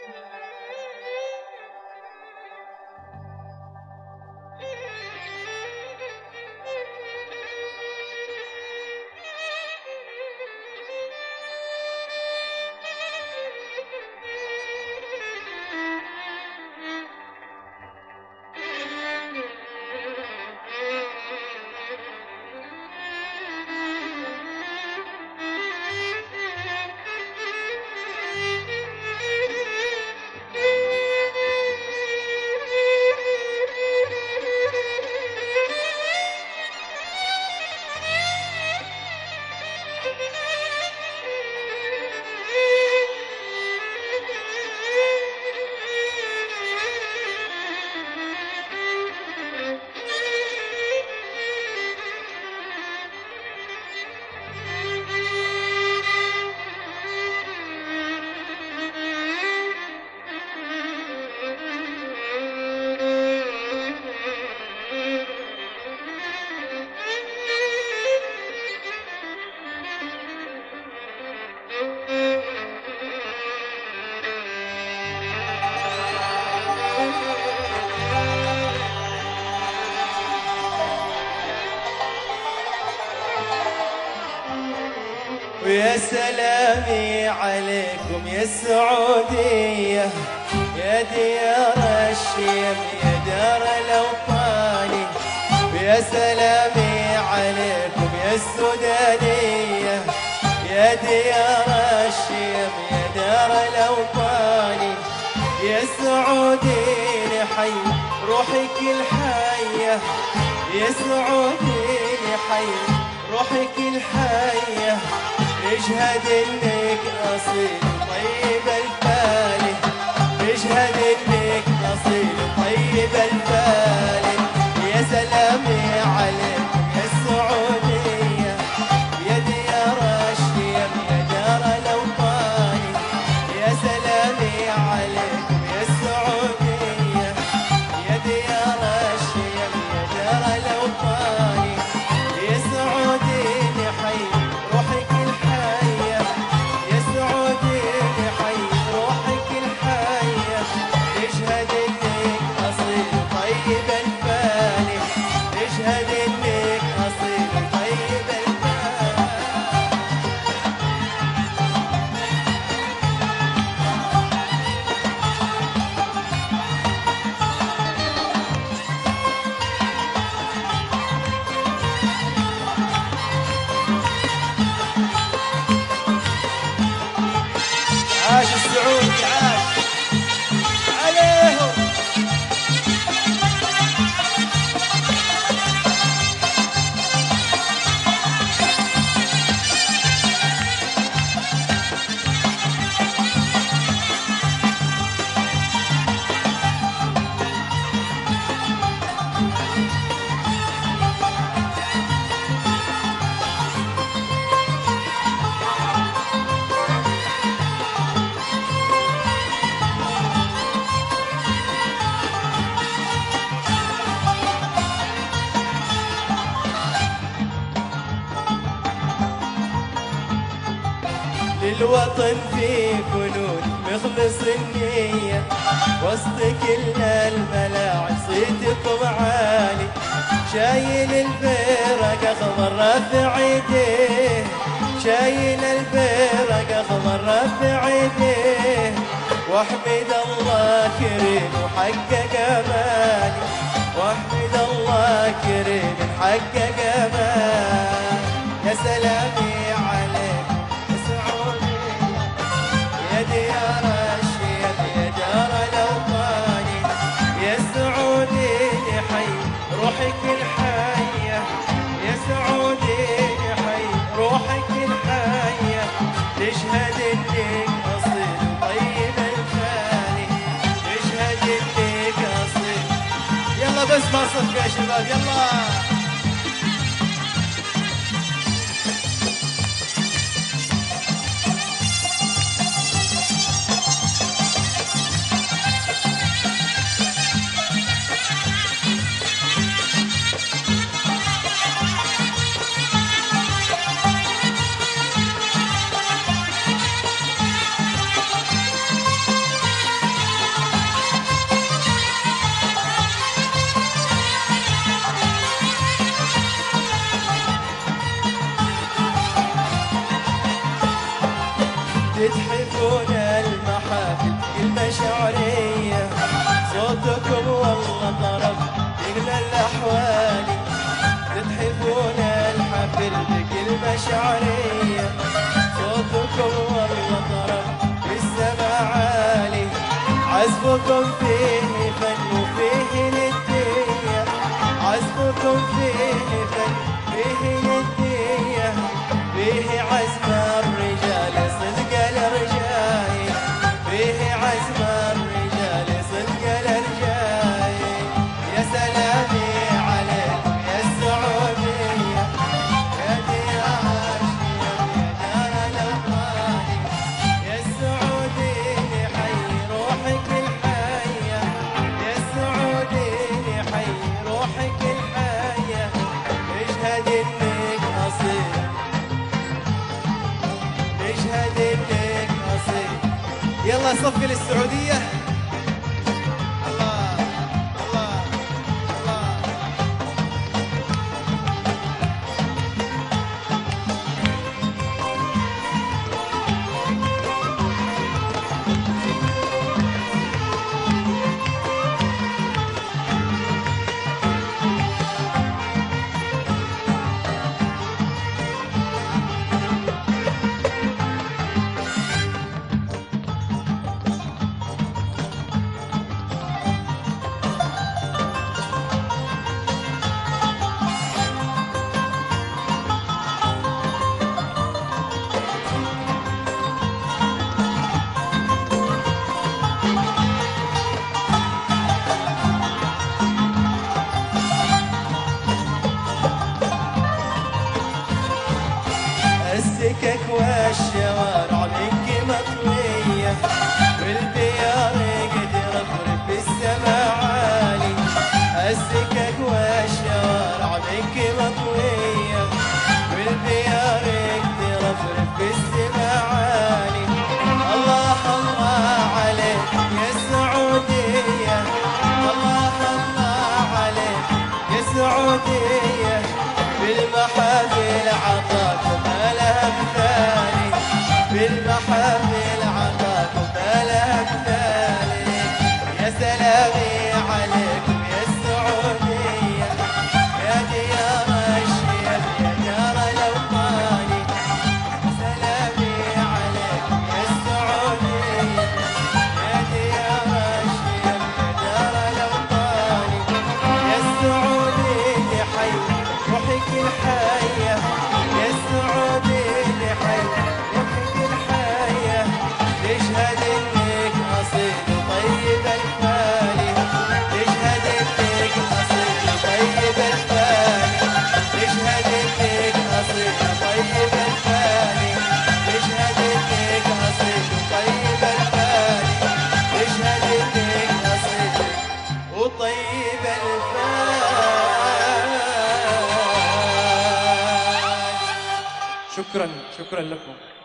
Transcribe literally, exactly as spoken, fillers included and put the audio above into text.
ويا سلامي عليكم يا السعودية، يا ديار الشيم يا دار الأوطاني. ويا سلامي عليكم يا السودانية، يا ديار الشيم يا دار الأوطاني. يا سعودين حي روحك الحية، يا سعودين حي روحك الحية. اشهد انك اصيل طيب البال، اشهد انك اصيل طيب البال. يا سلامي عليكم يا السعودية، يا ديار الشيم يا دار الاوطاني. يا سلامي عليكم يا السعودية، يا ديار الشيم يا دار الاوطاني. يا سعودين حي روحك الحية، يا سعودين حي روحك الحية. اشهد انك اصيل طيب البال، اشهد انك اصيل طيب البال. عاش السعودي عاش عليهم. للوطن في فنون مخلص النية، وسط كل الملاعب صيتكم عالي. شايل البيرق اخضر رافع ايديه، شايل البيرق اخضر رافع ايديه. واحمد الله كريم وحقق اماني، واحمد الله كريم حقق اماني. يا سلامي عليك يا ديار الشيم يا دار الأوطاني. يا سعودين حي روحك الحية، يا سعودين حي روحك الحية. تشهد انك اصيل طيب البال، تشهد انك اصيل. يلا بس ما صدق يا شباب يلا. الأشعرية صوتكم والله طرب في السماء عالي عزفكم فيه فن وفيه ندية عزفكم فيه فن فيه ندية فيه عزم الرجال صدق الرجاي فيه عزم الرجال صدق الرجاي يا سلامي عليكم يا السعودية يا ديار الشيخ يا دار الأوطاني يا السعودية حي روحك الحية يا السعودية حي روحك الحية اشهد انك اصيل اشهد انك اصيل يلا صفقة للسعودية الله الله الله السكك والشوارع منك مطوية والديار قد رفرف في السماء عالي السكك والشوارع منك مطوية والديار قد رفرف في السماء عالي الله الله عليك يا السعودية الله الله عليك يا السعودية بالمحافل عطاكم الأمثالي بالمحافل عطاكم الأمثالي يا سلامي عليكم يا السعودية يا ديار الشيخ يا دار الأوطاني سلامي عليكم يا السعودية يا ديار الشيخ يا دار الأوطاني يا السعودية حي روحك الحية يا السعودية حي روحك الحية تشهد انك اصيل وطيب الفالي تشهد انك اصيل وطيب الفالي تشهد انك اصيل وطيب الفالي تشهد انك اصيل وطيب الفالي تشهد انك اصيل وطيب الفالي. شكرا شكرا لكم.